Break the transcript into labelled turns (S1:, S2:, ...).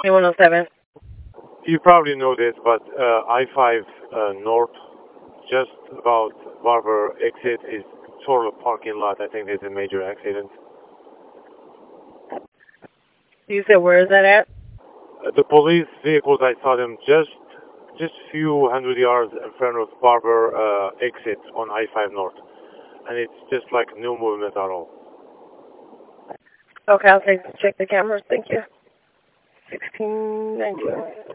S1: 107.
S2: You probably know this, but I-5 North, just about Barber exit, is sort of parking lot. I think there's a major accident.
S1: You said where is that at?
S2: The police vehicles, I saw them just few hundred yards in front of Barber exit on I-5 North, and it's just like no movement at all.
S1: Okay, I'll check the cameras. Thank you. 1619.